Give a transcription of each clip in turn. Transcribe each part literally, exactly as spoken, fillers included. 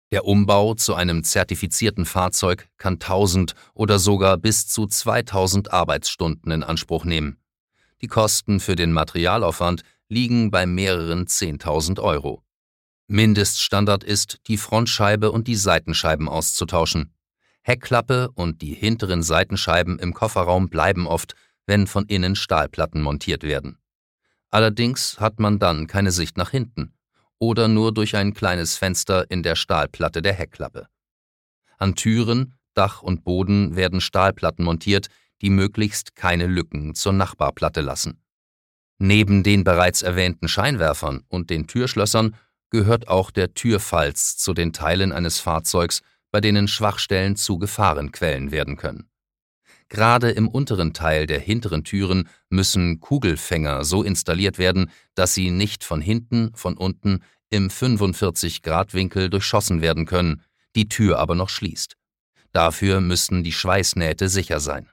Der Umbau zu einem zertifizierten Fahrzeug kann tausend oder sogar bis zu zweitausend Arbeitsstunden in Anspruch nehmen. Die Kosten für den Materialaufwand liegen bei mehreren zehntausend Euro. Mindeststandard ist, die Frontscheibe und die Seitenscheiben auszutauschen. Heckklappe und die hinteren Seitenscheiben im Kofferraum bleiben oft, wenn von innen Stahlplatten montiert werden. Allerdings hat man dann keine Sicht nach hinten oder nur durch ein kleines Fenster in der Stahlplatte der Heckklappe. An Türen, Dach und Boden werden Stahlplatten montiert, die möglichst keine Lücken zur Nachbarplatte lassen. Neben den bereits erwähnten Scheinwerfern und den Türschlössern gehört auch der Türfalz zu den Teilen eines Fahrzeugs, bei denen Schwachstellen zu Gefahrenquellen werden können. Gerade im unteren Teil der hinteren Türen müssen Kugelfänger so installiert werden, dass sie nicht von hinten, von unten im fünfundvierzig Grad Winkel durchschossen werden können, die Tür aber noch schließt. Dafür müssen die Schweißnähte sicher sein.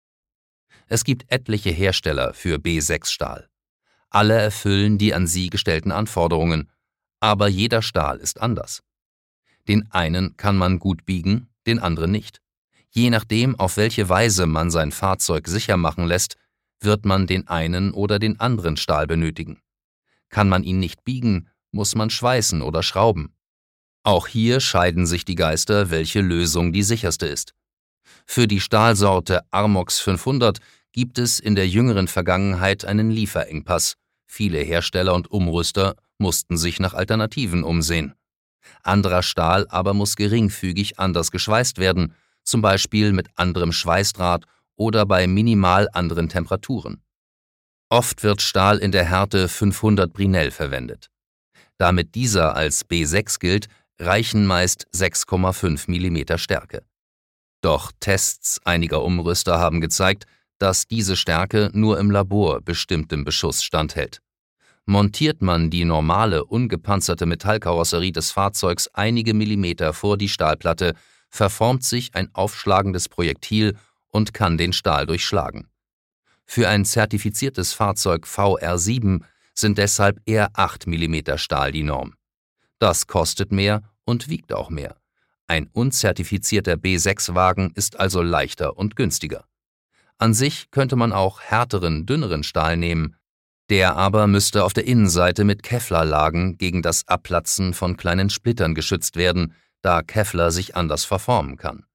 Es gibt etliche Hersteller für B sechs Stahl. Alle erfüllen die an sie gestellten Anforderungen, aber jeder Stahl ist anders. Den einen kann man gut biegen, den anderen nicht. Je nachdem, auf welche Weise man sein Fahrzeug sicher machen lässt, wird man den einen oder den anderen Stahl benötigen. Kann man ihn nicht biegen, muss man schweißen oder schrauben. Auch hier scheiden sich die Geister, welche Lösung die sicherste ist. Für die Stahlsorte Armox fünfhundert gibt es in der jüngeren Vergangenheit einen Lieferengpass. Viele Hersteller und Umrüster mussten sich nach Alternativen umsehen. Anderer Stahl aber muss geringfügig anders geschweißt werden, zum Beispiel mit anderem Schweißdraht oder bei minimal anderen Temperaturen. Oft wird Stahl in der Härte fünfhundert Brinell verwendet. Damit dieser als B sechs gilt, reichen meist sechs Komma fünf Millimeter Stärke. Doch Tests einiger Umrüster haben gezeigt, dass diese Stärke nur im Labor bestimmtem Beschuss standhält. Montiert man die normale, ungepanzerte Metallkarosserie des Fahrzeugs einige Millimeter vor die Stahlplatte, verformt sich ein aufschlagendes Projektil und kann den Stahl durchschlagen. Für ein zertifiziertes Fahrzeug V R sieben sind deshalb eher acht Millimeter Stahl die Norm. Das kostet mehr und wiegt auch mehr. Ein unzertifizierter B sechs Wagen ist also leichter und günstiger. An sich könnte man auch härteren, dünneren Stahl nehmen. Der aber müsste auf der Innenseite mit Kevlarlagen gegen das Abplatzen von kleinen Splittern geschützt werden, da Kevlar sich anders verformen kann.